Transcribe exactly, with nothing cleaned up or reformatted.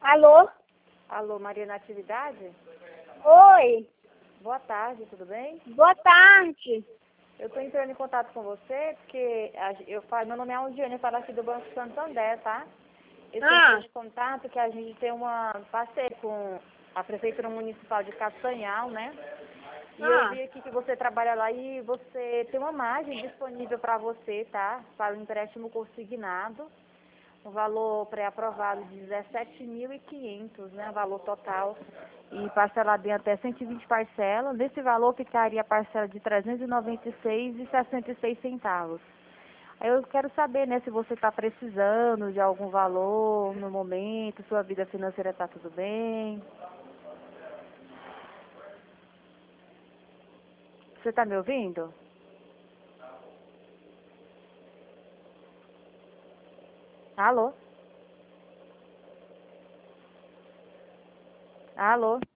Alô? Alô, Maria Natividade? Oi. Boa tarde, tudo bem? Boa tarde. Eu estou entrando em contato com você porque a ge- eu falo, meu nome é Aldiane, eu falo aqui do Banco Santander, tá? Eu estou Ah, entrando em contato que a gente tem uma parceria com a Prefeitura Municipal de Castanhal, né? E eu ah, vi aqui que você trabalha lá e você tem uma margem disponível para você, tá? Para o empréstimo consignado. Um valor pré-aprovado de dezessete mil e quinhentos, né? O valor total. E parcelado em até cento e vinte parcelas. Nesse valor ficaria a parcela de trezentos e noventa e seis reais e sessenta e seis centavos. Aí eu quero saber, né, se você está precisando de algum valor no momento, sua vida financeira está tudo bem. Você está me ouvindo? Alô? Alô?